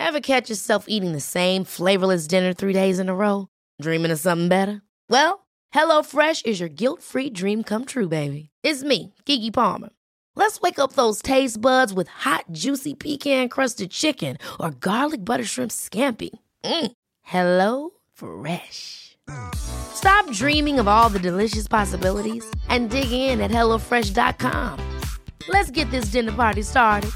Ever catch yourself eating the same flavorless dinner 3 days in a row? Dreaming of something better? Well, HelloFresh is your guilt-free dream come true, baby. It's me, Keke Palmer. Let's wake up those taste buds with hot, juicy pecan-crusted chicken or garlic butter shrimp scampi. Hello Fresh. Stop dreaming of all the delicious possibilities and dig in at HelloFresh.com. Let's get this dinner party started.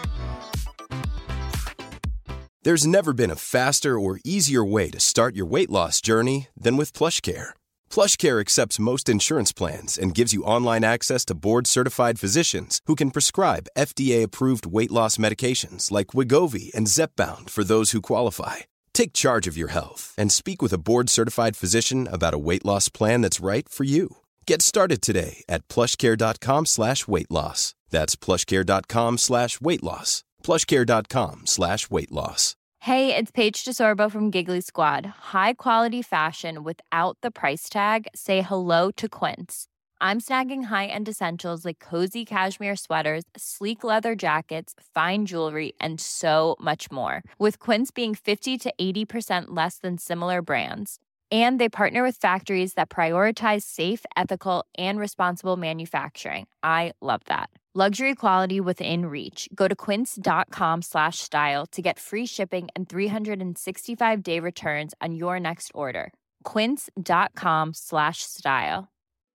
There's never been a faster or easier way to start your weight loss journey than with PlushCare. PlushCare accepts most insurance plans and gives you online access to board-certified physicians who can prescribe FDA-approved weight loss medications like Wegovy and Zepbound for those who qualify. Take charge of your health and speak with a board-certified physician about a weight loss plan that's right for you. Get started today at plushcare.com/weightloss. That's plushcare.com/weightloss. plushcare.com/weightloss. Hey, it's Paige DeSorbo from Giggly Squad. High quality fashion without the price tag. Say hello to Quince. I'm snagging high-end essentials like cozy cashmere sweaters, sleek leather jackets, fine jewelry, and so much more. With Quince being 50 to 80% less than similar brands. And they partner with factories that prioritize safe, ethical, and responsible manufacturing. I love that. Luxury quality within reach. Go to quince.com/style to get free shipping and 365-day returns on your next order. Quince.com/style.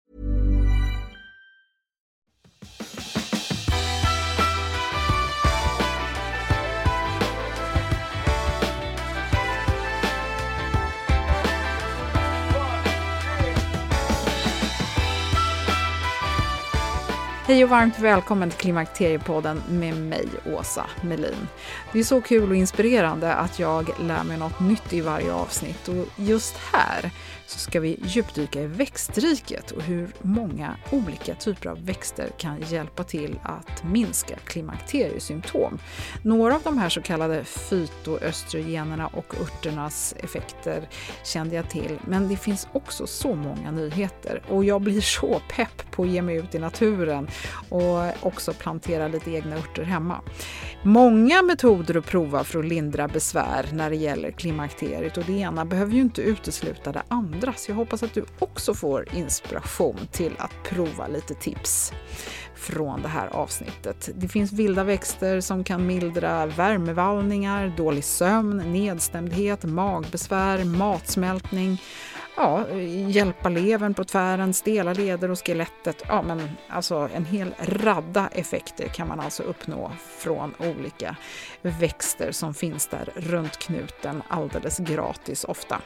Hej och varmt välkommen till Klimakteriepodden med mig, Åsa Melin. Det är så kul och inspirerande att jag lär mig något nytt i varje avsnitt. Och just här så ska vi djupdyka i växtriket och hur många olika typer av växter kan hjälpa till att minska klimakteriesymptom. Några av de här så kallade fytoöstrogenerna och örternas effekter kände jag till, men det finns också så många nyheter. Och jag blir så pepp på att ge mig ut i naturen och också plantera lite egna örter hemma. Många metoder att prova för att lindra besvär när det gäller klimakteriet, och det ena behöver ju inte utesluta det andra. Så jag hoppas att du också får inspiration till att prova lite tips från det här avsnittet. Det finns vilda växter som kan mildra värmevallningar, dålig sömn, nedstämdhet, magbesvär, matsmältning. Ja, hjälpa levern på tvären, stela leder och skelettet. Ja, men alltså en hel radda effekter kan man alltså uppnå från olika växter som finns där runt knuten alldeles gratis ofta.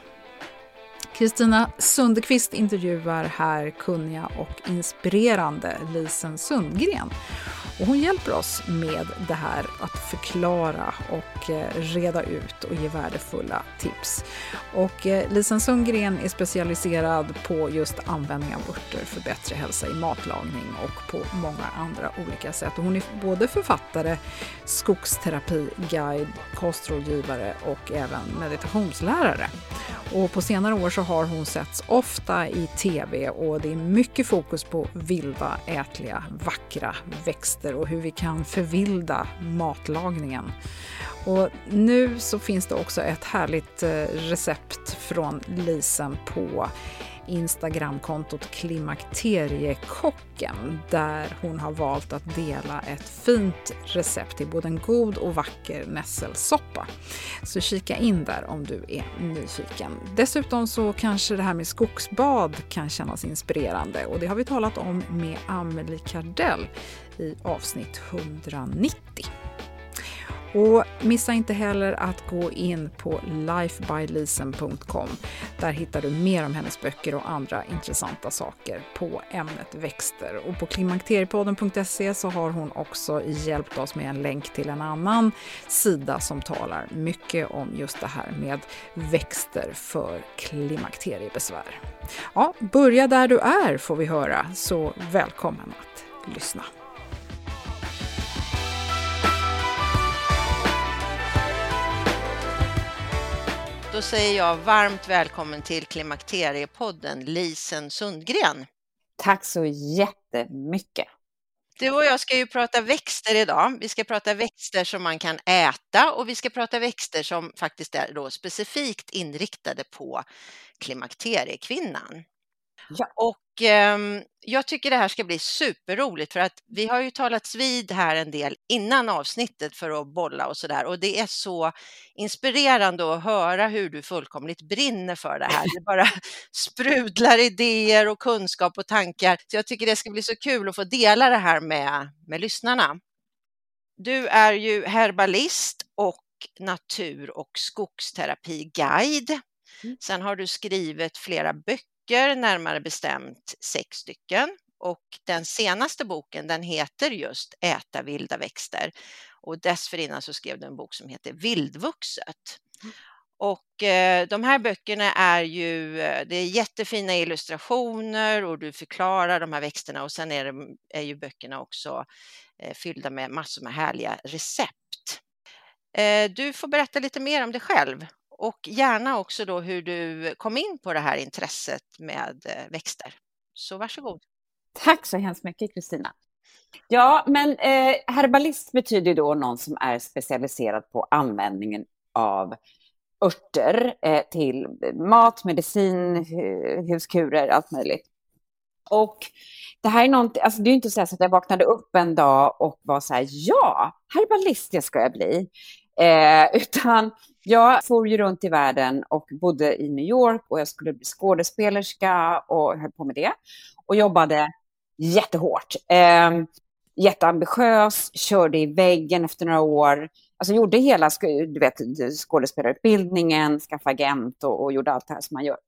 Kristina Sundqvist intervjuar här kunniga och inspirerande Lisen Sundgren. Och hon hjälper oss med det här att förklara och reda ut och ge värdefulla tips. Och Lisen Sundgren är specialiserad på just användning av örter för bättre hälsa i matlagning och på många andra olika sätt. Och hon är både författare, skogsterapiguide, kostrådgivare och även meditationslärare. Och på senare år så har hon setts ofta i tv, och det är mycket fokus på vilda, ätliga, vackra växter och hur vi kan förvilda matlagningen. Och nu så finns det också ett härligt recept från Lisen på Instagramkontot Klimakteriekocken, där hon har valt att dela ett fint recept till både en god och vacker nässelsoppa. Så kika in där om du är nyfiken. Dessutom så kanske det här med skogsbad kan kännas inspirerande, och det har vi talat om med Amelie Kardell i avsnitt 190. Och missa inte heller att gå in på lifebylisen.com. Där hittar du mer om hennes böcker och andra intressanta saker på ämnet växter. Och på klimakteriepodden.se så har hon också hjälpt oss med en länk till en annan sida som talar mycket om just det här med växter för klimakteriebesvär. Ja, börja där du är får vi höra, så välkommen att lyssna. Då säger jag varmt välkommen till Klimakteriepodden, Lisen Sundgren. Tack så jättemycket. Du och jag ska ju prata växter idag. Vi ska prata växter som man kan äta och vi ska prata växter som faktiskt är då specifikt inriktade på klimakteriekvinnan. Ja. Och jag tycker det här ska bli superroligt för att vi har ju talats vid här en del innan avsnittet för att bolla och sådär. Och det är så inspirerande att höra hur du fullkomligt brinner för det här. Det bara sprudlar idéer och kunskap och tankar. Så jag tycker det ska bli så kul att få dela det här med lyssnarna. Du är ju herbalist och natur- och skogsterapiguide. Sen har du skrivit flera böcker, närmare bestämt 6 stycken. Och den senaste boken, den heter just Äta vilda växter. Och dessförinnan så skrev du en bok som heter Vildvuxet. Och de här böckerna är ju, det är jättefina illustrationer och du förklarar de här växterna och sen är ju böckerna också fyllda med massor med härliga recept. Du får berätta lite mer om dig själv och gärna också då hur du kom in på det här intresset med växter. Så varsågod. Tack så hemskt mycket, Kristina. Ja, men herbalist betyder då någon som är specialiserad på användningen av örter till mat, medicin, huskurer, allt möjligt. Och det här är någonting, alltså det är inte så att jag vaknade upp en dag och var så här, ja, herbalist det ska jag bli. Utan jag for ju runt i världen och bodde i New York och jag skulle bli skådespelerska och höll på med det. Och jobbade jättehårt. Jätteambitiös, körde i väggen efter några år. Alltså gjorde hela skådespelarutbildningen, skaffade agent och gjorde allt det här som man gör.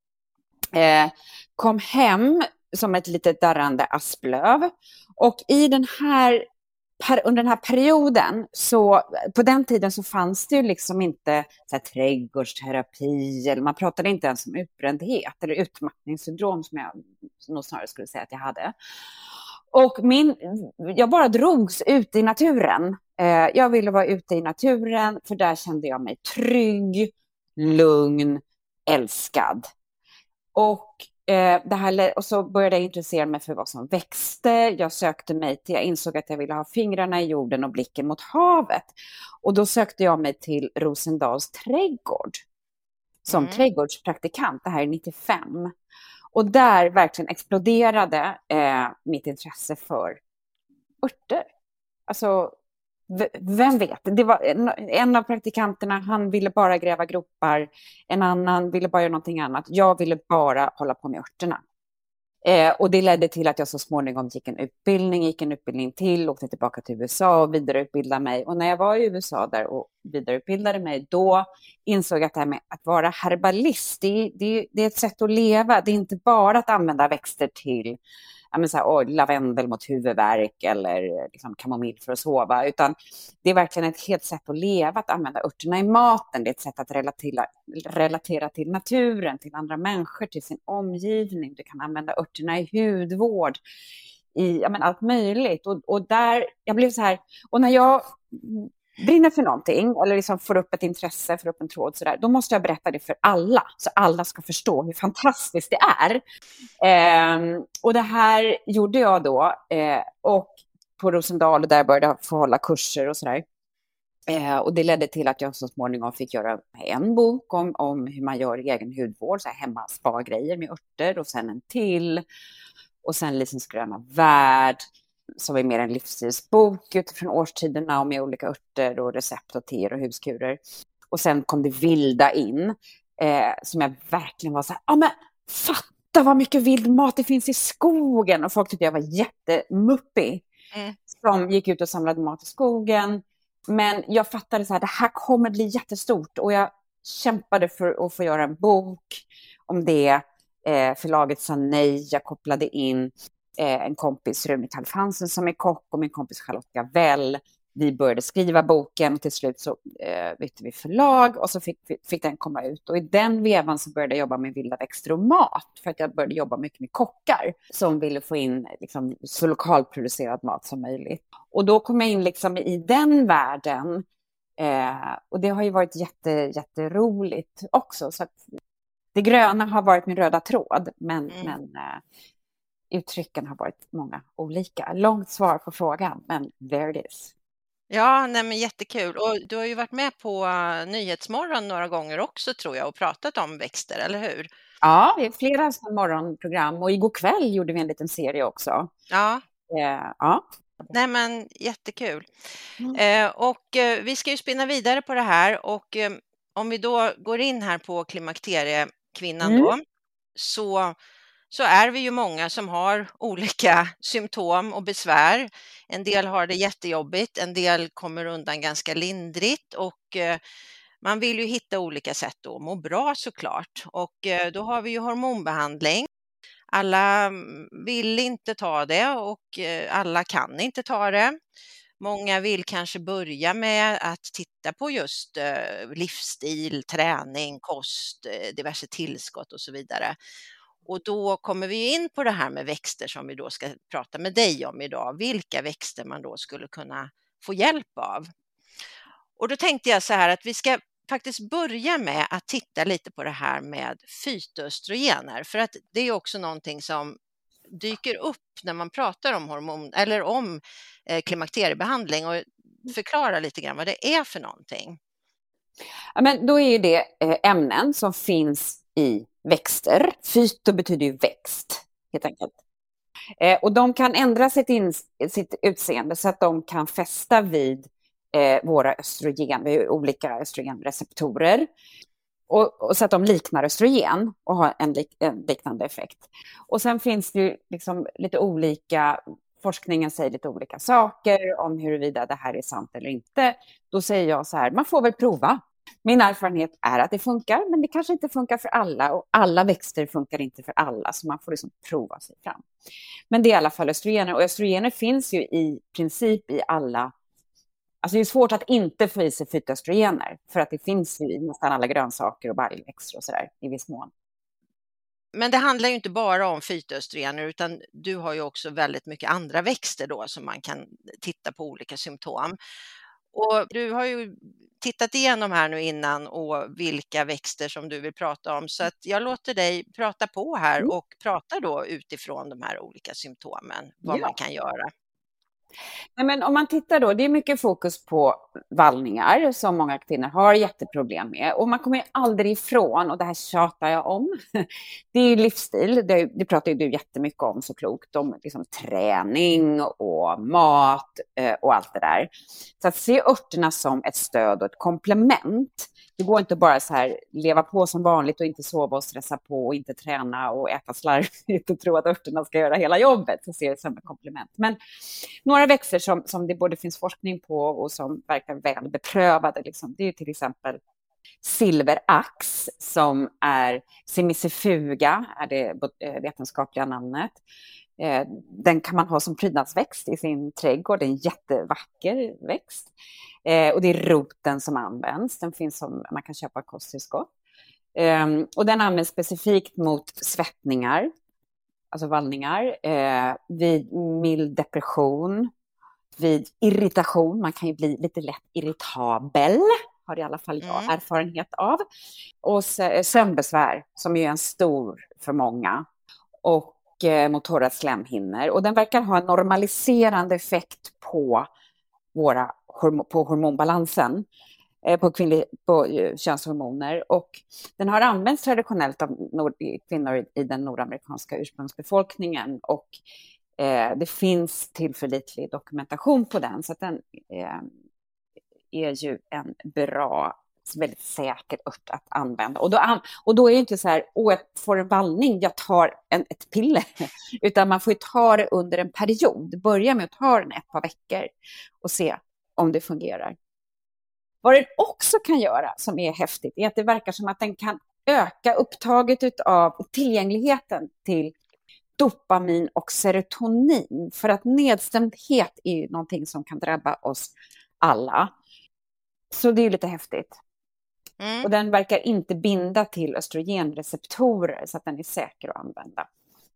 Kom hem som ett litet darrande asplöv. Och i under den här perioden, så på den tiden så fanns det ju liksom inte så här, trädgårdsterapi, eller man pratade inte ens om utbrändhet eller utmattningssyndrom som jag nog snarare skulle säga att jag hade. Och jag bara drogs ut i naturen. Jag ville vara ute i naturen för där kände jag mig trygg, lugn, älskad. Och och så började jag intressera mig för vad som växte. Jag insåg att jag ville ha fingrarna i jorden och blicken mot havet. Och då sökte jag mig till Rosendals trädgård som trädgårdspraktikant. Det här är 95. Och där verkligen exploderade mitt intresse för örter. Alltså, vem vet? Det var en av praktikanterna, han ville bara gräva gropar. En annan ville bara göra någonting annat. Jag ville bara hålla på med örterna. Och det ledde till att jag så småningom gick en utbildning till, åkte tillbaka till USA och vidareutbildade mig. Och när jag var i USA där och vidareutbildade mig, då insåg jag att det här med att vara herbalist, det är ett sätt att leva. Det är inte bara att använda växter till lavendel mot huvudvärk eller liksom kamomill för att sova, utan det är verkligen ett helt sätt att leva, att använda örterna i maten. Det är ett sätt att relatera till naturen, till andra människor, till sin omgivning. Du kan använda örterna i hudvård, i allt möjligt. Och där, jag blev så här, och när jag brinner för någonting eller liksom får upp ett intresse, får upp en tråd sådär, då måste jag berätta det för alla så alla ska förstå hur fantastiskt det är. Och det här gjorde jag då och på Rosendal, och där började jag få hålla kurser och sådär. Och det ledde till att jag så småningom fick göra en bok om hur man gör egen hudvård, så här hemma spa-grejer med örter, och sen en till. Och sen Lisens gröna värld, som är mer en livsstilsbok utifrån årstiderna och med olika örter och recept och teer och huskurer. Och sen kom det vilda in, som jag verkligen var så här, men fatta vad mycket vild mat det finns i skogen. Och folk tyckte jag var jättemuppig som gick ut och samlade mat i skogen. Men jag fattade så här, det här kommer bli jättestort. Och jag kämpade för att få göra en bok om det. Förlaget sa nej, jag kopplade in en kompis, Rune Kalfansen, som är kock, och min kompis Charlotte Gavell. Vi började skriva boken och till slut så bytte vi förlag och så fick den komma ut. Och i den vevan så började jag jobba med vilda växter och mat, för att jag började jobba mycket med kockar som ville få in liksom, så lokalproducerad mat som möjligt. Och då kom jag in liksom, i den världen, och det har ju varit jätteroligt också. Så att det gröna har varit min röda tråd, men uttrycken har varit många olika. Långt svar på frågan, men there it is. Ja, nej men jättekul. Och du har ju varit med på Nyhetsmorgon några gånger också tror jag och pratat om växter, eller hur? Ja, det är flera morgonprogram och igår kväll gjorde vi en liten serie också. Ja. Ja. Nej men jättekul. Vi ska ju spinna vidare på det här och om vi då går in här på klimakteriekvinnan då så är vi ju många som har olika symptom och besvär. En del har det jättejobbigt, en del kommer undan ganska lindrigt och man vill ju hitta olika sätt att må bra såklart. Och då har vi ju hormonbehandling. Alla vill inte ta det och alla kan inte ta det. Många vill kanske börja med att titta på just livsstil, träning, kost, diverse tillskott och så vidare. Och då kommer vi in på det här med växter som vi då ska prata med dig om idag. Vilka växter man då skulle kunna få hjälp av. Och då tänkte jag så här att vi ska faktiskt börja med att titta lite på det här med fytoöstrogener. För att det är också någonting som dyker upp när man pratar om hormon eller om klimakteriebehandling och förklara lite grann vad det är för någonting. Ja, men då är ju det ämnen som finns i växter. Fyto betyder ju växt, helt enkelt. Och de kan ändra sitt utseende så att de kan fästa vid våra vid olika östrogenreceptorer. Och så att de liknar östrogen och har en liknande effekt. Och sen finns det ju liksom lite olika, forskningen säger lite olika saker om huruvida det här är sant eller inte. Då säger jag så här, man får väl prova. Min erfarenhet är att det funkar, men det kanske inte funkar för alla. Och alla växter funkar inte för alla, så man får liksom prova sig fram. Men det är i alla fall östrogener. Och östrogener finns ju i princip i alla. Alltså det är svårt att inte få i sig fytoöstrogener. För att det finns ju i nästan alla grönsaker och baljväxter och sådär i viss mån. Men det handlar ju inte bara om fytoöstrogener utan du har ju också väldigt mycket andra växter då som man kan titta på olika symptom. Och du har ju tittat igenom här nu innan och vilka växter som du vill prata om. Så att jag låter dig prata på här och prata då utifrån de här olika symptomen, vad man kan göra. Nej, men om man tittar då, det är mycket fokus på vallningar som många kvinnor har jätteproblem med. Och man kommer ju aldrig ifrån, och det här tjatar jag om, det är ju livsstil. Det pratar ju du jättemycket om så klokt, om liksom träning och mat och allt det där. Så att se örterna som ett stöd och ett komplement. Det går inte bara så här leva på som vanligt och inte sova och stressa på och inte träna och äta slarvigt och tro att örterna ska göra hela jobbet. Så ser det som ett komplement. Men några växter som det både finns forskning på och som verkar väl beprövade, liksom, det är ju till exempel silverax som är semicifuga, är det vetenskapliga namnet. Den kan man ha som prydnadsväxt i sin trädgård. Det är en jättevacker växt. Och det är roten som används. Den finns som man kan köpa kosttillskott. Och den används specifikt mot svettningar, alltså vallningar, vid mild depression, vid irritation. Man kan ju bli lite lätt irritabel, har i alla fall jag erfarenhet av. Och sömnbesvär, som är en stor för många. Och mot torra slemhinnor. Och den verkar ha en normaliserande effekt på hormonbalansen, på könshormoner. Och den har använts traditionellt av kvinnor i den nordamerikanska ursprungsbefolkningen. Och det finns tillförlitlig dokumentation på den. Så att den är ju en bra, väldigt säker ört att använda. Och då är det inte så här, jag får en vallning, jag tar ett piller. Utan man får ju ta det under en period. Börja med att ta den ett par veckor och se om det fungerar. Vad den också kan göra, som är häftigt, är att det verkar som att den kan öka upptaget av tillgängligheten till dopamin och serotonin. För att nedstämdhet är ju någonting som kan drabba oss alla. Så det är lite häftigt. Och den verkar inte binda till östrogenreceptorer så att den är säker att använda.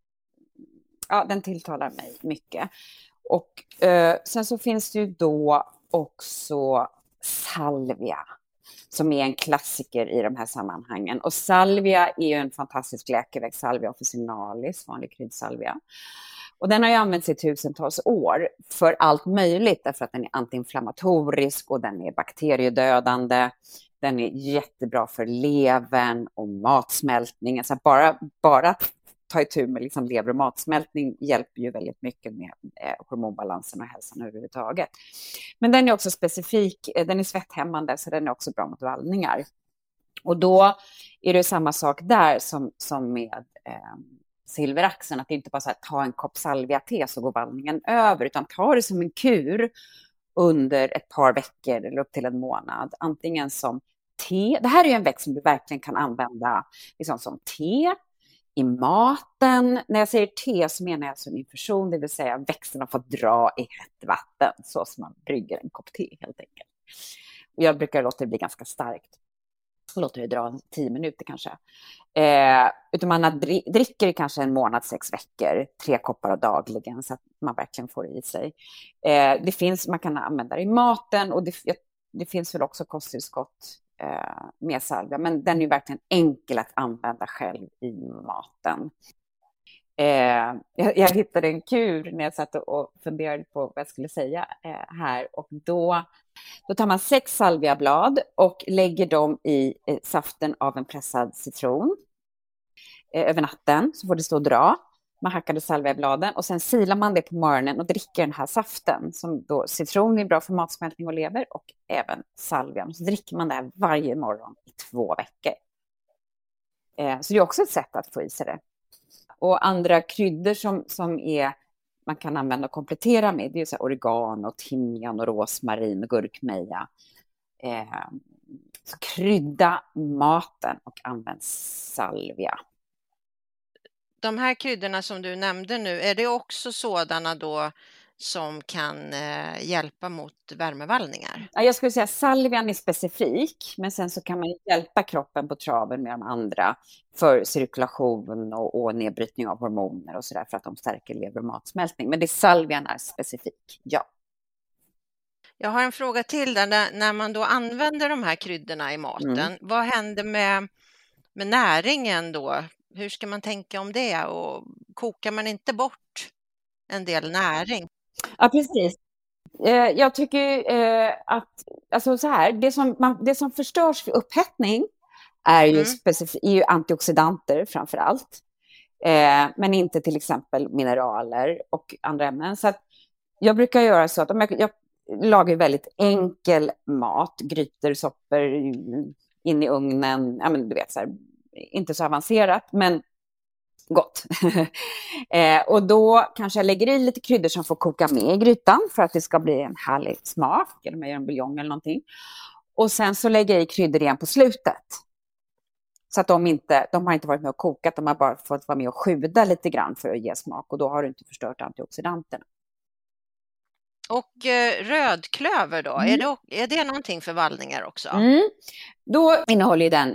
Ja, den tilltalar mig mycket. Och sen så finns det ju då också salvia som är en klassiker i de här sammanhangen. Och salvia är ju en fantastisk läkeväxt, salvia officinalis, vanlig kryddsalvia. Och den har ju använts i tusentals år för allt möjligt, därför att den är antiinflammatorisk och den är bakteriedödande. Den är jättebra för levern och matsmältningen. Så bara ta itu med liksom lever och matsmältning hjälper ju väldigt mycket med hormonbalansen och hälsan överhuvudtaget. Men den är också specifik, den är svetthämmande, så den är också bra mot vallningar. Och då är det samma sak där som med silveraxen, att det inte bara så här, ta en kopp salvia-te så går vallningen över, utan ta det som en kur under ett par veckor eller upp till en månad. Antingen som te, det här är ju en växt som du verkligen kan använda liksom som te, i maten. När jag säger te så menar jag alltså en infusion, det vill säga växten har fått dra i hett vatten så som man brygger en kopp te helt enkelt. Och jag brukar låta det bli ganska starkt. Låter det dra 10 minuter kanske. Utan man dricker det kanske en månad, 6 veckor, 3 koppar dagligen så att man verkligen får i sig. Det finns, man kan använda det i maten och det finns väl också kosttillskott med salvia, men den är ju verkligen enkel att använda själv i maten. Jag hittade en kur när jag satt och funderade på vad jag skulle säga här, och då tar man 6 salviablad och lägger dem i saften av en pressad citron över natten, så får det stå och dra. Man hackade salviabladen och sen silar man det på morgonen och dricker den här saften. Som då, citron är bra för matsmältning och lever, och även salvian. Så dricker man det här varje morgon i 2 veckor. Så det är också ett sätt att få i sig det. Och andra kryddor som man kan använda och komplettera med, det är så här oregano, timjan och rosmarin och gurkmeja. Så krydda maten och använd salvia. De här kryddorna som du nämnde nu, är det också sådana då som kan hjälpa mot värmevallningar? Ja, jag skulle säga salvian är specifik, men sen så kan man hjälpa kroppen på traven med de andra för cirkulation och nedbrytning av hormoner och sådär, för att de stärker lever och matsmältning. Men det salvian är specifik, ja. Jag har en fråga till där. När man då använder de här kryddorna i maten, vad händer med näringen då? Hur ska man tänka om det? Och kokar man inte bort en del näring? Ja, precis. Jag tycker att alltså så här, det som förstörs för upphettning är ju antioxidanter framför allt. Men inte till exempel mineraler och andra ämnen. Så att jag brukar göra så att jag lagar väldigt enkel mat, grytor, soppor in i ugnen, ja men du vet så här, inte så avancerat, men gott. Och då kanske jag lägger i lite kryddor som får koka med i grytan för att det ska bli en härlig smak, eller om jag gör en buljong eller någonting. Och sen så lägger jag i kryddor igen på slutet. Så att de har inte varit med och kokat, de har bara fått vara med och sjuda lite grann för att ge smak, och då har du inte förstört antioxidanterna. Och rödklöver då, är det någonting för vallningar också? Då innehåller den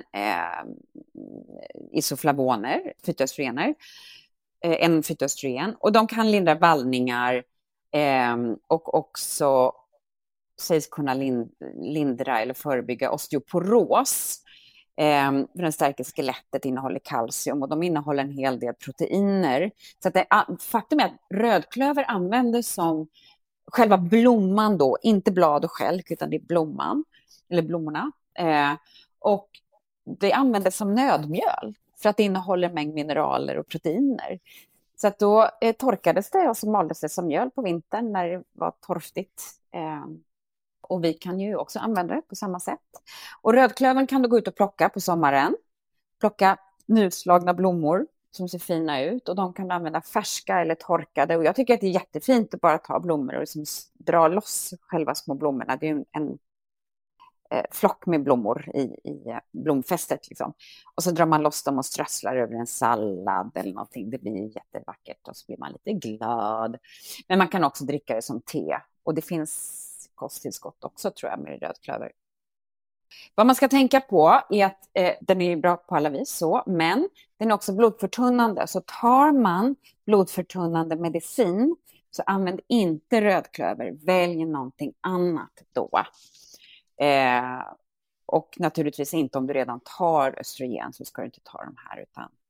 isoflavoner, fytoöstrogener, en fytoöstrogen, och de kan lindra vallningar och också sägs kunna lindra eller förebygga osteoporos. För den stärker skelettet, innehåller kalcium, och de innehåller en hel del proteiner. Så att faktum är att rödklöver används som själva blomman då, inte blad och skälk, utan det är blomman, eller blommorna. Och det användes som nödmjöl för att det innehåller en mängd mineraler och proteiner. Så att då torkades det och så maldes det som mjöl på vintern när det var torftigt. Och vi kan ju också använda det på samma sätt. Och rödklövern kan du gå ut och plocka på sommaren. Plocka nyslagna blommor som ser fina ut, och de kan du använda färska eller torkade. Och jag tycker att det är jättefint att bara ta blommor och liksom dra loss själva små blommorna. Det är ju en flock med blommor i blomfästet liksom. Och så drar man loss dem och strösslar över en sallad eller någonting. Det blir jättevackert och så blir man lite glad. Men man kan också dricka det som te, och det finns kosttillskott också tror jag med rödklöver. Vad man ska tänka på är att den är bra på alla vis så, men den är också blodförtunnande. Så tar man blodförtunnande medicin så använd inte rödklöver, välj någonting annat då. Och naturligtvis inte om du redan tar östrogen, så ska du inte ta de här.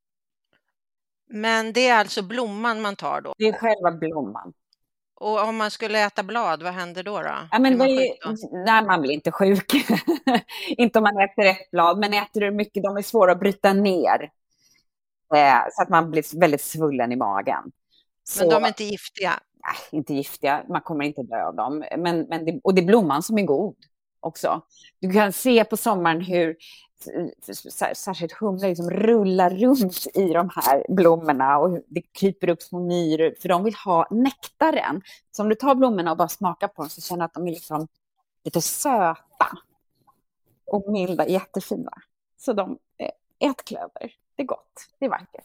Men det är alltså blomman man tar då? Det är själva blomman. Och om man skulle äta blad, vad händer då? Ja, men Blir man sjuk då? nej, man blir inte sjuk. Inte om man äter ett blad, men äter du mycket, de är svåra att bryta ner. Så att man blir väldigt svullen i magen. Men de är inte giftiga? Nej, inte giftiga. Man kommer inte dö av dem. Och det är blomman som är god också. Du kan se på sommaren hur särskilt humlor liksom rullar runt i de här blommorna och det kryper upp små myror, för de vill ha nektaren. Så om du tar blommorna och bara smakar på dem, så känner du att de är liksom lite söta och milda, jättefina. Så ät klöver. Det är gott, det är vackert.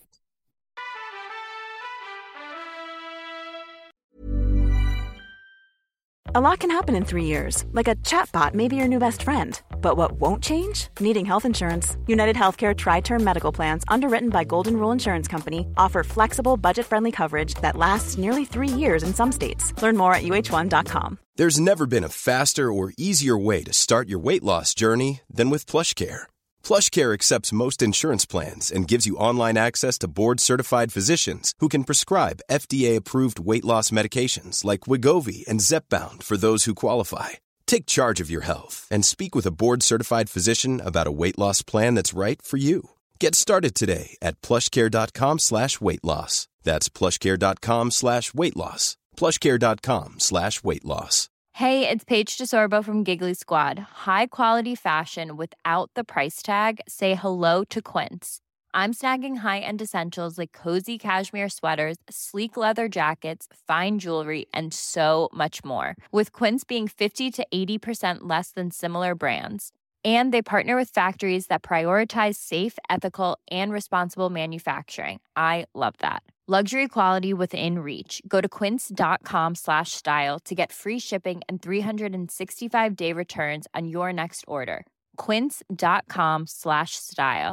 A lot can happen in 3 years, like a chatbot may be your new best friend. But what won't change? Needing health insurance. United Healthcare Tri-Term Medical Plans, underwritten by Golden Rule Insurance Company, offer flexible, budget-friendly coverage that lasts nearly 3 years in some states. Learn more at uh1.com. There's never been a faster or easier way to start your weight loss journey than with PlushCare. PlushCare accepts most insurance plans and gives you online access to board-certified physicians who can prescribe FDA-approved weight loss medications like Wegovy and Zepbound for those who qualify. Take charge of your health and speak with a board-certified physician about a weight loss plan that's right for you. Get started today at plushcare.com/weightloss. That's plushcare.com/weightloss. plushcare.com/weightloss. Hey, it's Paige DeSorbo from Giggly Squad. High quality fashion without the price tag. Say hello to Quince. I'm snagging high-end essentials like cozy cashmere sweaters, sleek leather jackets, fine jewelry, and so much more. With Quince being 50 to 80% less than similar brands. And they partner with factories that prioritize safe, ethical, and responsible manufacturing. I love that. Luxury quality within reach. Go to quince.com/style to get free shipping and 365-day returns on your next order. Quince.com/style.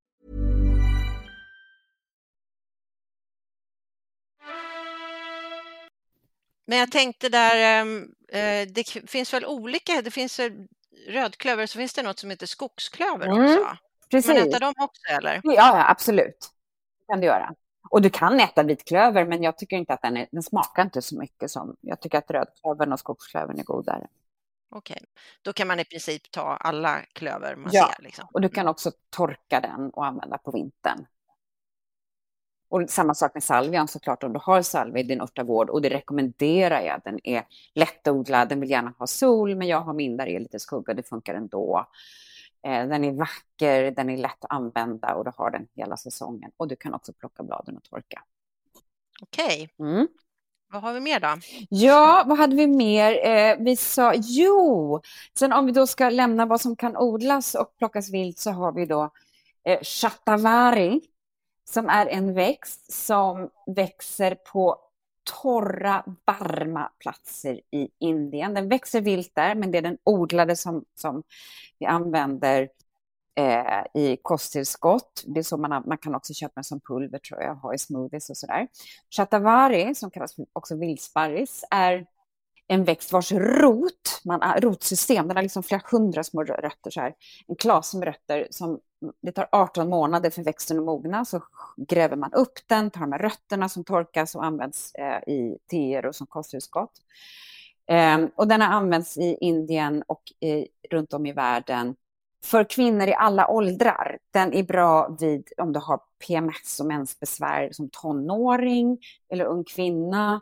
Men jag tänkte där, det finns väl olika, det finns rödklöver, så finns det något som heter skogsklöver också. Precis. Kan man äta dem också eller? Ja, absolut. Det kan du göra. Och du kan äta vitklöver, men jag tycker inte att den smakar inte så mycket som... Jag tycker att rödklövern och skogsklövern är godare. Okej, då kan man i princip ta alla klöver man ser. Liksom. Och du kan också torka den och använda på vintern. Och samma sak med salvian såklart, om du har salvia i din örtagård, och det rekommenderar jag. Den är lättodlad, den vill gärna ha sol, men jag har min där är lite skugga, det funkar ändå. Den är vacker, den är lätt att använda och du har den hela säsongen. Och du kan också plocka bladen och torka. Okej. Vad har vi mer då? Ja, vad hade vi mer? Vi sa, sen om vi då ska lämna vad som kan odlas och plockas vilt, så har vi då shatavari, som är en växt som växer på torra, varma platser i Indien. Den växer vilt där, men det är den odlade som vi använder i kosttillskott. Det är så man kan också köpa den som pulver, tror jag, ha i smoothies och sådär. Shatavari, som kallas också vildsparris, är en växt vars rotsystem, den har liksom flera hundra små rötter så här. En klase med rötter som det tar 18 månader för växten att mogna, så gräver man upp den, tar de här rötterna som torkas och används i teer och som kosttillskott. Och den har använts i Indien och runt om i världen för kvinnor i alla åldrar. Den är bra vid om du har PMS och mensbesvär som tonåring eller ung kvinna,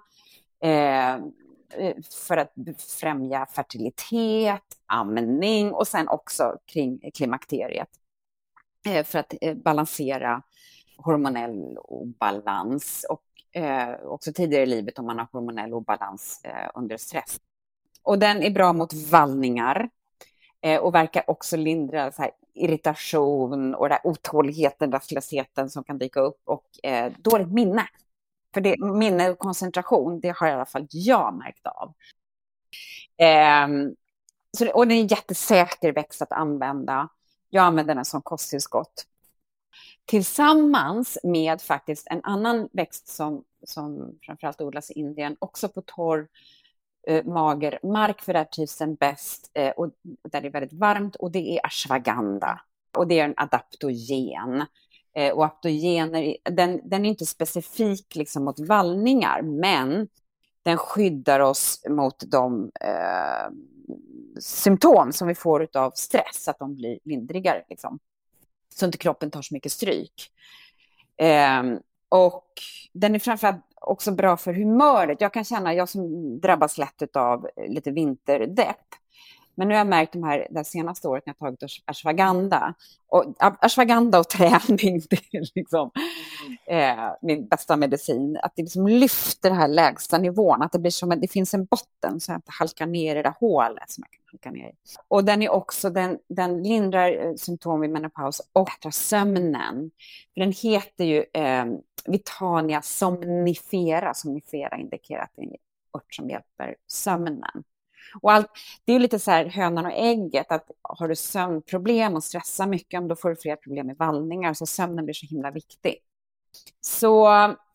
för att främja fertilitet, amning och sen också kring klimakteriet. För att balansera hormonell obalans och också tidigare i livet om man har hormonell obalans under stress. Och den är bra mot vallningar och verkar också lindra så här irritation och där otåligheten, rastlösheten som kan dyka upp, och dåligt minne. För det, minne och koncentration, det har i alla fall jag märkt av. Och den är en jättesäker växt att använda. Jag använder den som kosttillskott. Tillsammans med faktiskt en annan växt som framförallt odlas i Indien, också på torr mager mark, för där trivs den bäst och där det är väldigt varmt, och det är ashwagandha. Och det är en adaptogen. Och adaptogener, den är inte specifik liksom mot vallningar, men den skyddar oss mot de symptom som vi får av stress, att de blir lindrigare liksom. Så inte kroppen tar så mycket stryk. Och den är framförallt också bra för humöret. Jag kan känna, jag som drabbas lätt av lite vinterdepp. Men nu har jag märkt det senaste året när jag tagit ashwagandha. Och ashwagandha och träning, det är liksom min bästa medicin. Att det liksom lyfter den här lägsta nivån. Att det blir som att det finns en botten så att jag inte halkar ner i det hålet som jag kan halka ner i. Och den är också, den lindrar symptom vid menopaus och bättrar sömnen. För den heter ju Vitania somnifera. Somnifera indikerar att det är en ört som hjälper sömnen. Och det är ju lite så här hönan och ägget, att har du sömnproblem och stressar mycket, då får du fler problem med vallningar, så sömnen blir så himla viktig. Så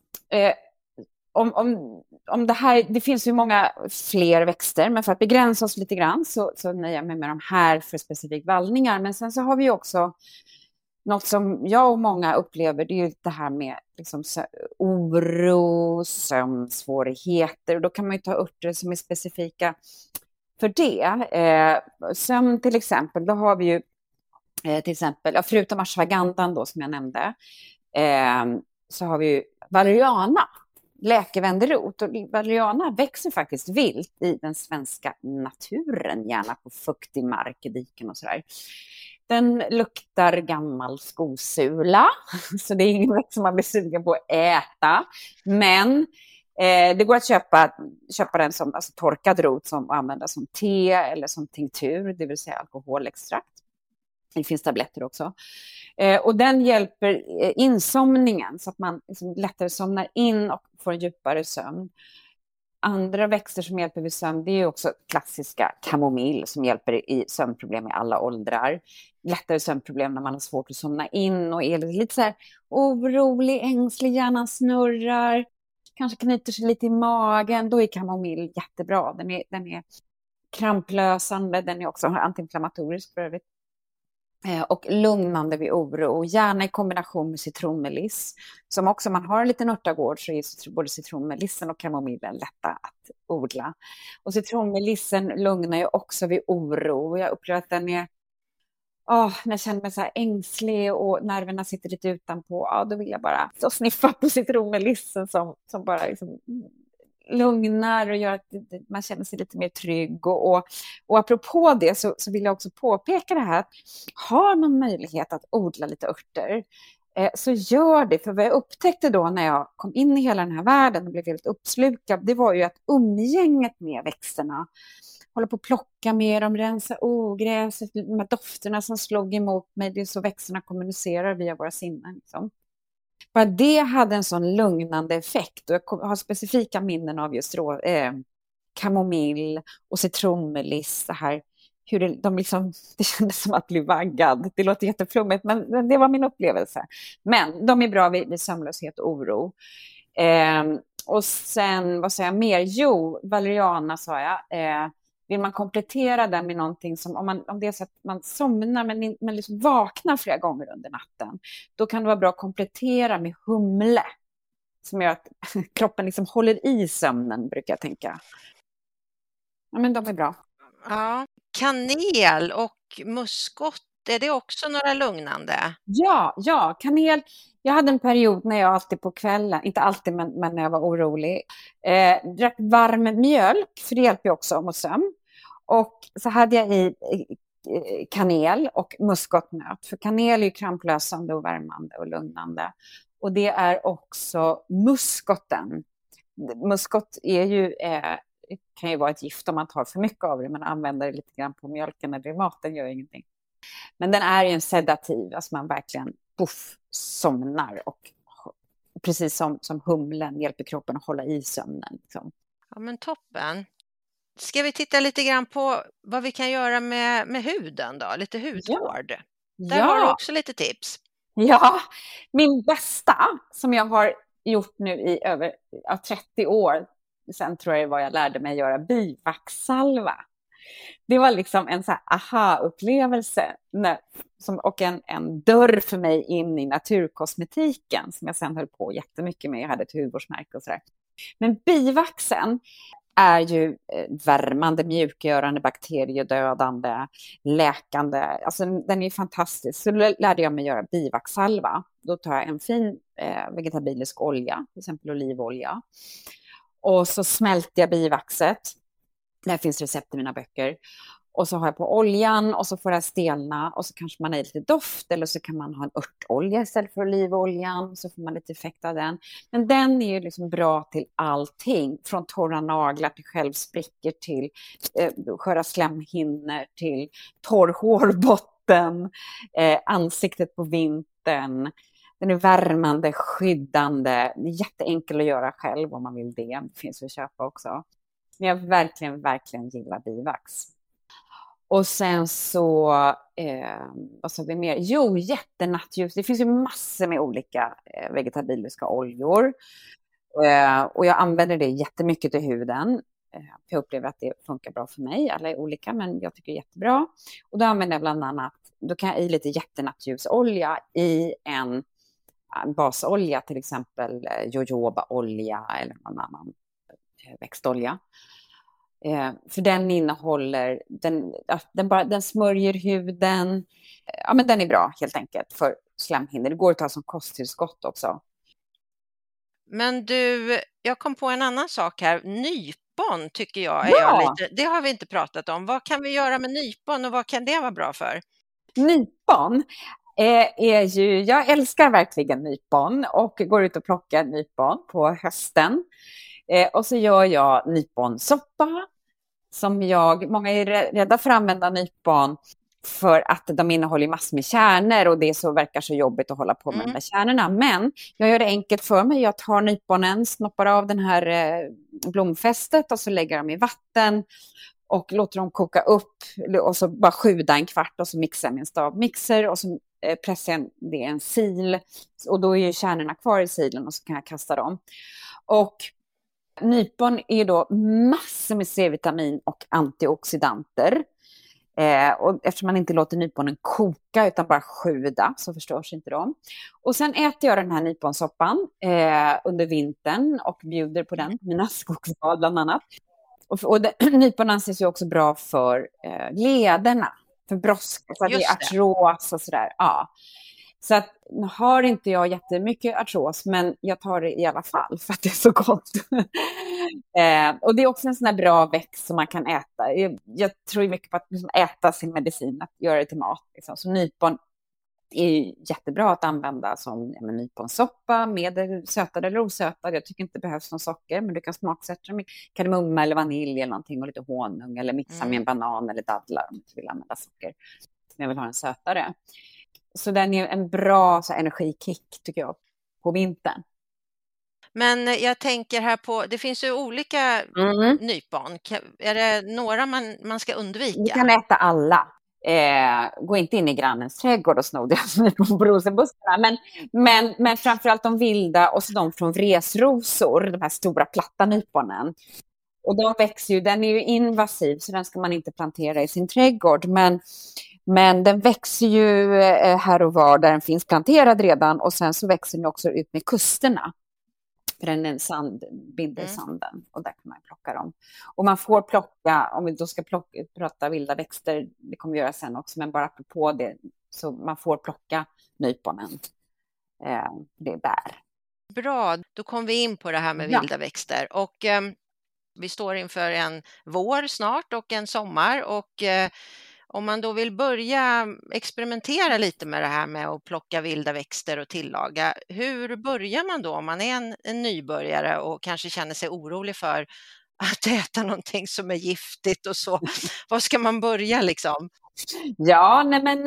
om det här, det finns ju många fler växter, men för att begränsa oss lite grann så nöjer jag mig med de här för specifik vallningar. Men sen så har vi också något som jag och många upplever, det är ju det här med liksom oro, sömnsvårigheter. Och då kan man ju ta örter som är specifika för det. Sömn till exempel, då har vi ju till exempel, förutom ashwagandhan då som jag nämnde, så har vi ju valeriana, läkevänderot. Och valeriana växer faktiskt vilt i den svenska naturen, gärna på fuktig mark, i diken och sådär. Den luktar gammal skosula, så det är inget som man blir sugen på att äta. Men det går att köpa den som torkad rot som användas som te eller som tinktur, det vill säga alkoholextrakt. Det finns tabletter också. Och den hjälper insomningen så att man liksom lättare somnar in och får en djupare sömn. Andra växter som hjälper vid sömn, det är också klassiska kamomill som hjälper i sömnproblem i alla åldrar. Lättare sömnproblem när man har svårt att somna in och är lite så här orolig, ängslig, hjärnan snurrar, kanske knyter sig lite i magen. Då är kamomill jättebra. Den är kramplösande, den är också antiinflammatorisk för övrigt. Och lugnande vid oro, och gärna i kombination med citronmeliss. Som också, man har en liten örtagård, så är både citronmelissen och kamomillen lätta att odla. Och citronmelissen lugnar ju också vid oro. Och jag upplever att den är, när jag känner mig så här ängslig och nerverna sitter lite utanpå, då vill jag bara sniffa på citronmelissen som bara liksom lugnar och gör att man känner sig lite mer trygg. Och apropå det så vill jag också påpeka det här, att har man möjlighet att odla lite örter, så gör det. För vad jag upptäckte då när jag kom in i hela den här världen och blev helt uppslukad, det var ju att umgänget med växterna, hålla på att plocka med dem, rensa ogräset, de här dofterna som slog emot mig, det är så växterna kommunicerar via våra sinnen liksom. Bara det hade en sån lugnande effekt, och jag har specifika minnen av just kamomill och citronmeliss, det här, hur det kändes som att bli vaggad. Det låter jätteflummigt, men det var min upplevelse. Men de är bra vid sömnlöshet och oro. Och sen, vad säger jag mer? Jo, valeriana sa jag. Vill man komplettera den med någonting som, om det är så att man somnar men liksom vaknar flera gånger under natten, då kan det vara bra att komplettera med humle, som gör att kroppen liksom håller i sömnen, brukar jag tänka. Ja, men de är bra. Ja, kanel och muskot, är det också några lugnande? Ja, kanel. Jag hade en period när jag alltid på kvällen, inte alltid men när jag var orolig, drack varm mjölk, för det hjälper ju också mot sömn. Och så hade jag i kanel och muskotnöt, för kanel är ju kramplösande och värmande och lugnande. Och det är också muskoten. Muskot är ju, kan ju vara ett gift om man tar för mycket av det, men använder det lite grann på mjölken eller i maten gör ingenting. Men den är ju en sedativ, alltså man verkligen somnar, och precis som humlen hjälper kroppen att hålla i sömnen. Liksom. Ja, men toppen. Ska vi titta lite grann på vad vi kan göra med huden då? Lite hudvård. Där har du också lite tips. Ja, min bästa som jag har gjort nu i över 30 år, sen tror jag det var jag lärde mig göra bivaxsalva. Det var liksom en så här aha-upplevelse och en dörr för mig in i naturkosmetiken som jag sen höll på jättemycket med. Jag hade ett hudvårdsmärke och sådär. Men bivaxen är ju värmande, mjukgörande, bakteriedödande, läkande. Alltså den är fantastisk. Så då lärde jag mig göra bivaxsalva. Då tar jag en fin vegetabilisk olja, till exempel olivolja. Och så smälter jag bivaxet. Där finns recept i mina böcker. Och så har jag på oljan och så får det stelna och så kanske man har lite doft eller så kan man ha en örtolja istället för olivoljan så får man lite effekt av den. Men den är ju liksom bra till allting, från torra naglar till självsprickor till sköra slemhinnor till torr hårbotten, ansiktet på vintern. Den är värmande, skyddande, det är jätteenkel att göra själv om man vill det. Det finns att köpa också. Men jag verkligen gillar bivax. Och sen så, vad sa vi mer? Jo, jättenattljus. Det finns ju massor med olika vegetabiliska oljor. Och jag använder det jättemycket till huden. Jag upplever att det funkar bra för mig. Alla är olika, men jag tycker det är jättebra. Och då använder jag bland annat, då kan jag i lite jättenattljus-olja i en basolja, till exempel jojobaolja eller någon annan växtolja. För den innehåller, den smörjer huden. Ja, men den är bra helt enkelt för slemhinnor. Det går att ta som kosttillskott också. Men du, jag kom på en annan sak här. Nypon tycker jag är Ja. det har vi inte pratat om. Vad kan vi göra med nypon och vad kan det vara bra för? Nypon är ju, jag älskar verkligen nypon och går ut och plockar nypon på hösten. Och så gör jag nyponsoppa som många är rädda för att använda nypon för att de innehåller massor med kärnor och det verkar så jobbigt att hålla på med de där kärnorna. Men jag gör det enkelt för mig. Jag tar nyponen, snoppar av den här blomfästet och så lägger dem i vatten och låter dem koka upp och så bara sjuda en kvart och så mixar jag med en stavmixer och så pressar jag det i en sil och då är ju kärnorna kvar i silen och så kan jag kasta dem. Och nypon är då massor med C-vitamin och antioxidanter. Och eftersom man inte låter nyponen koka utan bara sjuda så förstörs inte de. Och sen äter jag den här nyponsoppan under vintern och bjuder på den. Mina skogsbad bland annat. Och nypon anses ju också bra för lederna. För brådska, för att det är artros och sådär. Ja. Så att, nu har inte jag jättemycket artros, men jag tar det i alla fall för att det är så gott. Och det är också en sån här bra växt som man kan äta. Jag tror mycket på att liksom äta sin medicin, att göra det till mat. Liksom. Så nypon är jättebra att använda som nyponsoppa med sötad eller osötad. Jag tycker inte det behövs någon socker, men du kan smaksätta med kardemumma eller vanilj eller någonting och lite honung eller mixa med en banan eller dadlar om du inte vill använda socker. Men jag vill ha en sötare. Så den är en bra energikick tycker jag på vintern. Men jag tänker här på, det finns ju olika nypon. Är det några man ska undvika? Du kan äta alla. Gå inte in i grannens trädgård och sno deras nypon på rosenbuskarna. Men framförallt de vilda och så de från vresrosor, de här stora platta nyponen. Och de växer ju, den är ju invasiv så den ska man inte plantera i sin trädgård. Men den växer ju här och var där den finns planterad redan och sen så växer den också ut med kusterna. För den är en binder sanden och där kan man plocka dem. Och man får plocka, om vi då ska prata vilda växter, det kommer vi göra sen också, men bara på det så man får plocka nyponen. Det är där. Bra, då kom vi in på det här med vilda växter och vi står inför en vår snart och en sommar och om man då vill börja experimentera lite med det här med att plocka vilda växter och tillaga, hur börjar man då om man är en nybörjare och kanske känner sig orolig för att äta någonting som är giftigt och så? Var ska man börja liksom? Ja, nej men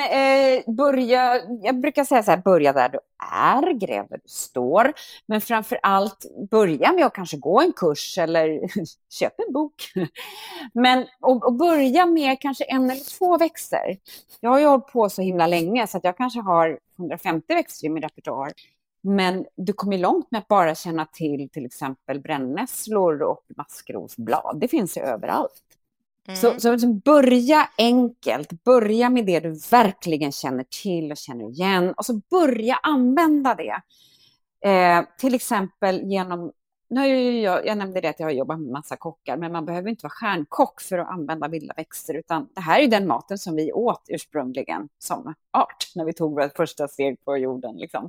jag brukar säga så här, börja där du är, gräv där du står. Men framför allt börja med att kanske gå en kurs eller köp en bok. Men och börja med kanske 1 eller 2 växter. Jag har ju hållit på så himla länge så att jag kanske har 150 växter i min repertoar. Men du kommer långt med att bara känna till exempel brännässlor och maskrosblad. Det finns ju överallt. Så liksom börja enkelt, börja med det du verkligen känner till och känner igen. Och så börja använda det. Till exempel genom, jag nämnde det att jag har jobbat med massa kockar, men man behöver inte vara stjärnkock för att använda vilda växter, utan det här är den maten som vi åt ursprungligen som art när vi tog vårt första steg på jorden. Liksom.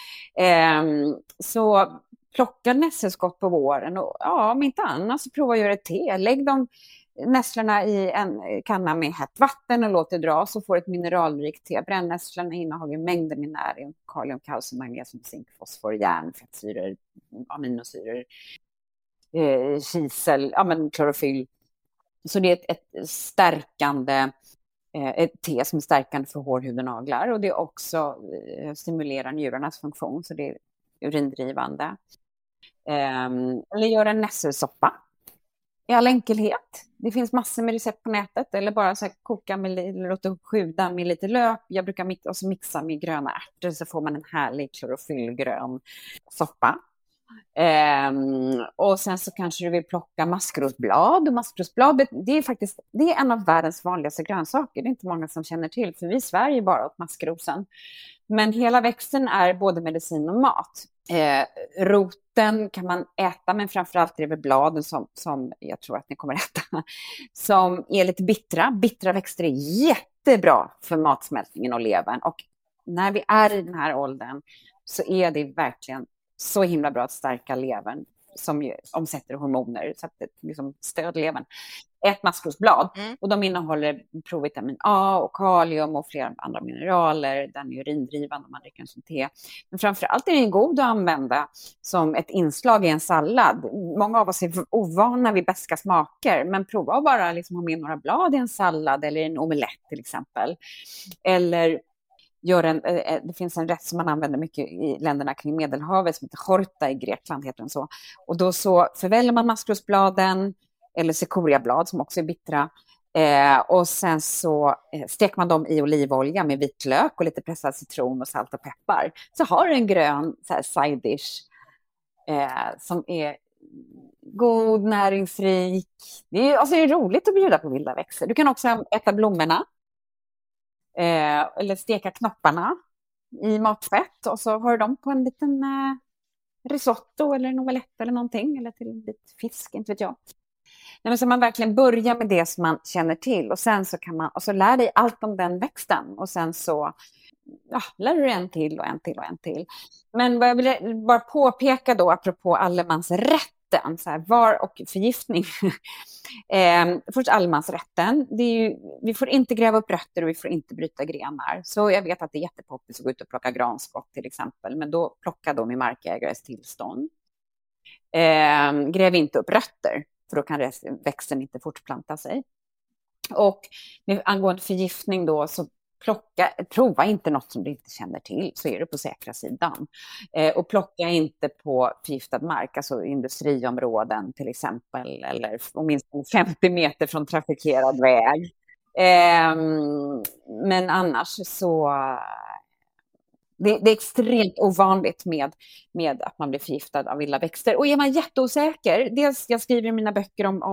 Så plocka nässelskott på våren och om inte annat så prova att göra ett te. Lägg nässlorna i en kanna med hett vatten och låt det dra, så får ett mineralrikt te. Brännässlorna innehåller mängder med näring, kalium, kalcium, magnesium, zink, fosfor, järn, fettsyror, aminosyror, kisel, klorofyll. Så det är ett stärkande, ett te som är stärkande för hår, hud och naglar, och det också stimulerar njurarnas funktion, så det är urindrivande. Eller göra en nässelsoppa i all enkelhet. Det finns massor med recept på nätet, eller bara så här koka med, låta sjuda med lite lök. Jag brukar också mixa med gröna ärtor, så får man en härlig klorofyllgrön soppa. Och sen så kanske du vill plocka maskrosblad. Och maskrosblad, det är en av världens vanligaste grönsaker. Det är inte många som känner till, för vi i Sverige bara åt maskrosen. Men hela växten är både medicin och mat. Roten kan man äta, men framförallt är det bladen som jag tror att ni kommer äta, som är lite bittra. Bittra växter är jättebra för matsmältningen och levern. Och när vi är i den här åldern så är det verkligen så himla bra att stärka levern, som ju omsätter hormoner, så att det liksom stöd levern. Ett maskrosblad, och de innehåller provitamin A och kalium och flera andra mineraler. Den är urindrivande om man dricker en som te. Men framförallt är den god att använda som ett inslag i en sallad. Många av oss är ovana vid beska smaker, men prova att bara liksom ha med några blad i en sallad eller en omelett till exempel. Eller det finns en rätt som man använder mycket i länderna kring Medelhavet som heter horta i Grekland, heter den så. Och då så förväljer man maskrosbladen eller sekoriablad som också är bittra. Och sen så steker man dem i olivolja med vitlök och lite pressad citron och salt och peppar. Så har du en grön så här side dish som är god, näringsrik. Det är roligt att bjuda på vilda växter. Du kan också äta blommorna. Eller steka knopparna i matfett, och så har du dem på en liten risotto eller en omelett eller någonting, eller till lite fisk, inte vet jag. Men så man verkligen börjar med det som man känner till, och sen så kan man, och så lär dig allt om den växten, och sen så lär du en till och en till och en till. Men vad jag vill bara påpeka då, apropå allemansrätten, så här, var och förgiftning. Först allemansrätten, det är ju, vi får inte gräva upp rötter och vi får inte bryta grenar. Så jag vet att det är jättepoppis att gå ut och plocka granskott till exempel, men då plocka dem i markägares tillstånd. Gräv inte upp rötter, för då kan växten inte fortplanta sig. Och angående förgiftning då, så prova inte något som du inte känner till, så är du på säkra sidan. Och plocka inte på förgiftad mark, alltså industriområden till exempel, eller åtminstone 50 meter från trafikerad väg. Men annars så det är extremt ovanligt med att man blir förgiftad av vilda växter. Och är man jätteosäker, dels jag skriver i mina böcker om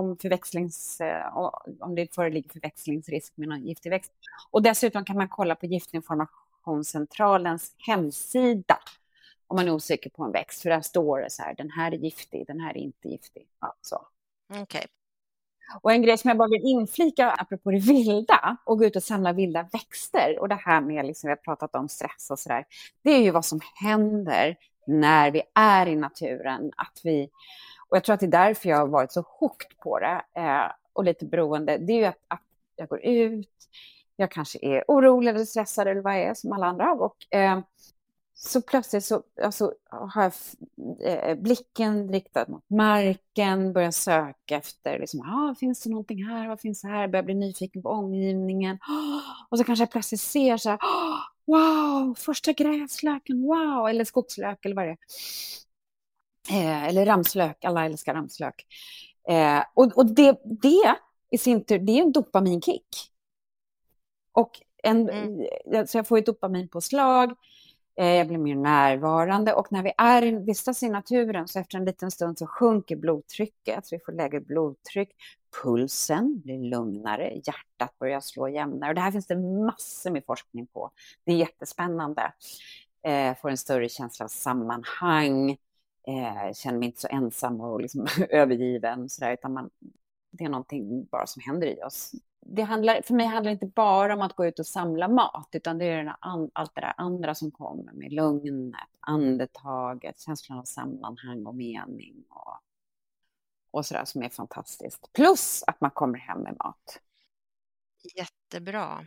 om det föreligger förväxlingsrisk med någon giftig växt. Och dessutom kan man kolla på Giftinformationscentralens hemsida om man är osäker på en växt. För där står det så här, den här är giftig, den här är inte giftig. Ja, så. Okej. Och en grej som jag bara vill inflika apropå det vilda, och gå ut och samla vilda växter, och det här med, liksom, vi har pratat om stress och sådär, det är ju vad som händer när vi är i naturen. Och jag tror att det är därför jag har varit så hooked på det och lite beroende. Det är ju att jag går ut, jag kanske är orolig eller stressad eller vad jag är som alla andra, och så plötsligt så har jag blicken riktad mot marken, börjar söka efter, liksom, finns det någonting här, vad finns det här, börjar bli nyfiken på omgivningen, och så kanske jag plötsligt ser så här, wow, första gräslöken, wow, eller skogslök eller vad det är, eller ramslök, alla älskar ramslök, och det i sin tur, det är en dopaminkick, och så jag får ett dopaminpåslag. Jag blir mer närvarande, och när vi vistas i naturen så efter en liten stund så sjunker blodtrycket, så vi får lägre blodtryck, pulsen blir lugnare, hjärtat börjar slå jämnare, och det här finns det massor med forskning på. Det är jättespännande. Får en större känsla av sammanhang, känner mig inte så ensam och liksom övergiven så där, utan det är någonting bara som händer i oss. För mig handlar det inte bara om att gå ut och samla mat, utan det är allt det där andra som kommer med lugnet, andetaget, känslan av sammanhang och mening och sådär som är fantastiskt. Plus att man kommer hem med mat. Jättebra.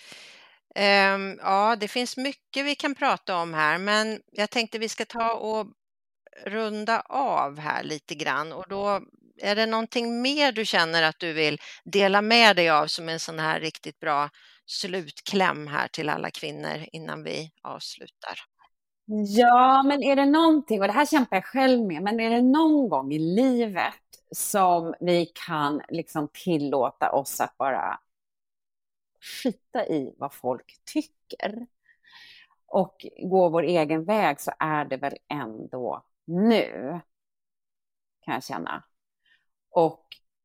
Ja, det finns mycket vi kan prata om här, men jag tänkte vi ska ta och runda av här lite grann, och då är det någonting mer du känner att du vill dela med dig av som en sån här riktigt bra slutkläm här till alla kvinnor innan vi avslutar? Ja, men är det någonting, och det här kämpar jag själv med, men är det någon gång i livet som vi kan liksom tillåta oss att bara skita i vad folk tycker och gå vår egen väg, så är det väl ändå nu, kan jag känna. Och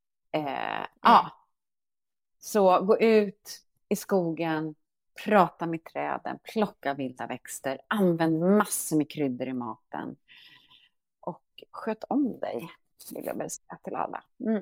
så gå ut i skogen, prata med träden, plocka vilda växter, använd massor med kryddor i maten och sköt om dig, vill jag väl säga till alla.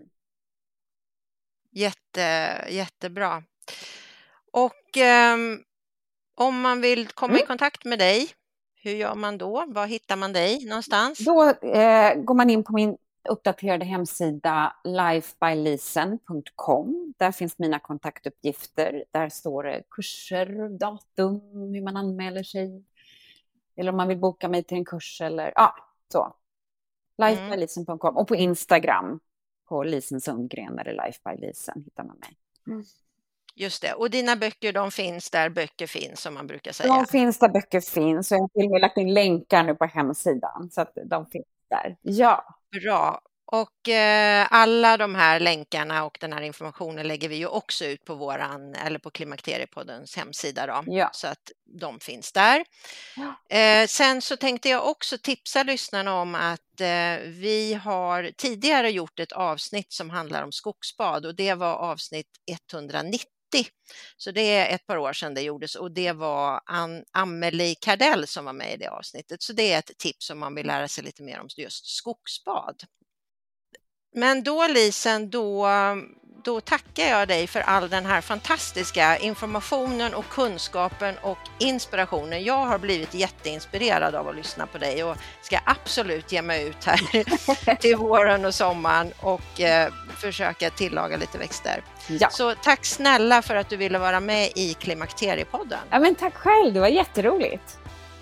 Jättebra. Och om man vill komma i kontakt med dig, hur gör man då? Var hittar man dig någonstans? Då går man in på min uppdaterade hemsida lifebylisen.com. Där finns mina kontaktuppgifter. Där står det kurser, datum, hur man anmäler sig. Eller om man vill boka mig till en kurs eller så. Lifebylisen.com. Och på Instagram på Lisen Sundgren eller Lifebylisen hittar man mig. Just det. Och dina böcker, de finns där böcker finns, som man brukar säga. De finns där böcker finns. Och jag har till och med lagt in länkar nu på hemsidan. Så att de finns där. Ja. Bra. Och alla de här länkarna och den här informationen lägger vi ju också ut på på Klimakteriepoddens hemsida då, så att de finns där. Sen så tänkte jag också tipsa lyssnarna om att vi har tidigare gjort ett avsnitt som handlar om skogsbad, och det var avsnitt 190. Så det är ett par år sedan det gjordes, och det var Amelie Kardell som var med i det avsnittet. Så det är ett tips om man vill lära sig lite mer om just skogsbad. Men då, Lisen, då tackar jag dig för all den här fantastiska informationen och kunskapen och inspirationen. Jag har blivit jätteinspirerad av att lyssna på dig och ska absolut ge mig ut här till våren och sommaren och försöka tillaga lite växter. Ja. Så tack snälla för att du ville vara med i Klimakteriepodden. Ja, men tack själv, det var jätteroligt.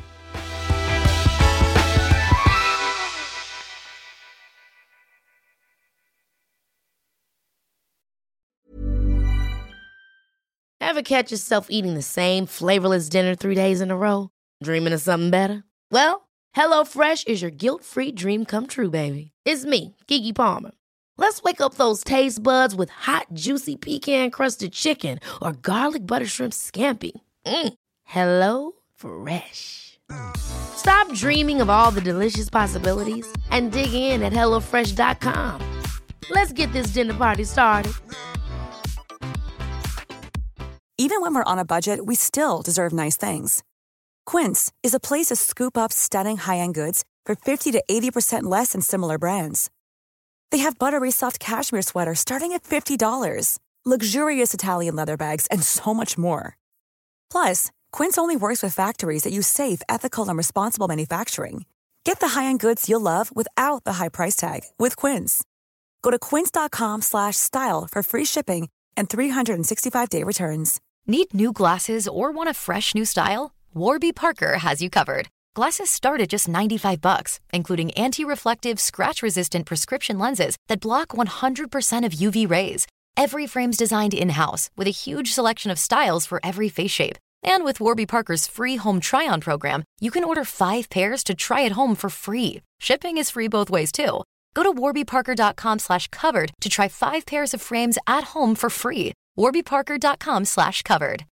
Ever catch yourself eating the same flavorless dinner 3 days in a row? Dreaming of something better? Well, HelloFresh is your guilt-free dream come true, baby. It's me, Keke Palmer. Let's wake up those taste buds with hot, juicy pecan-crusted chicken or garlic butter shrimp scampi. Hello Fresh. Stop dreaming of all the delicious possibilities and dig in at HelloFresh.com. Let's get this dinner party started. Even when we're on a budget, we still deserve nice things. Quince is a place to scoop up stunning high-end goods for 50 to 80% less than similar brands. They have buttery soft cashmere sweaters starting at $50, luxurious Italian leather bags, and so much more. Plus, Quince only works with factories that use safe, ethical, and responsible manufacturing. Get the high-end goods you'll love without the high price tag with Quince. Go to quince.com/style for free shipping and 365-day returns. Need new glasses or want a fresh new style? Warby Parker has you covered. Glasses start at just $95, including anti-reflective, scratch-resistant prescription lenses that block 100% of UV rays. Every frame's designed in-house with a huge selection of styles for every face shape. And with Warby Parker's free home try-on program, you can order 5 pairs to try at home for free. Shipping is free both ways, too. Go to warbyparker.com/covered to try 5 pairs of frames at home for free. warbyparker.com/covered.